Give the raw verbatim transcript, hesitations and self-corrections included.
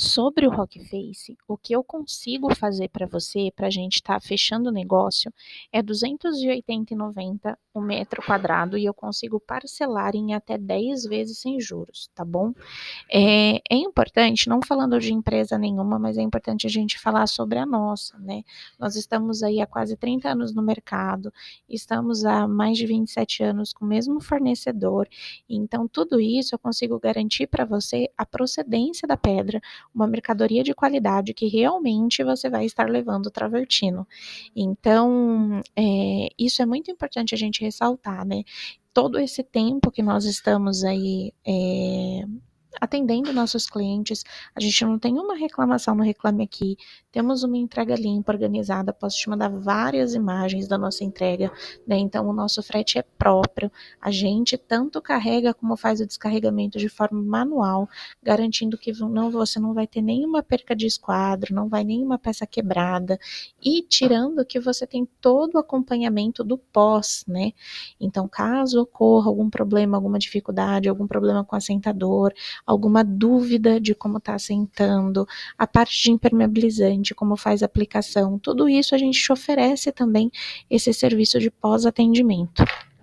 Sobre o Rockface, o que eu consigo fazer para você, para a gente estar fechando o negócio, é duzentos e oitenta e noventa o metro quadrado e eu consigo parcelar em até dez vezes sem juros, tá bom? É, é importante, não falando de empresa nenhuma, mas é importante a gente falar sobre a nossa, né? Nós estamos aí há quase trinta anos no mercado, estamos há mais de vinte e sete anos com o mesmo fornecedor, então tudo isso eu consigo garantir para você a procedência da pedra, uma mercadoria de qualidade que realmente você vai estar levando travertino. Então, é, isso é muito importante a gente ressaltar, né? Todo esse tempo que nós estamos aí é, atendendo nossos clientes, a gente não tem uma reclamação no Reclame Aqui, temos uma entrega limpa, organizada, posso te mandar várias imagens da nossa entrega, né? Então o nosso frete é próprio, a gente tanto carrega como faz o descarregamento de forma manual, garantindo que não, você não vai ter nenhuma perca de esquadro, não vai nenhuma peça quebrada, e tirando que você tem todo o acompanhamento do pós, né? Então caso ocorra algum problema, alguma dificuldade, algum problema com assentador, alguma dúvida de como está assentando, a parte de impermeabilizante, como faz a aplicação, tudo isso a gente te oferece também esse serviço de pós-atendimento.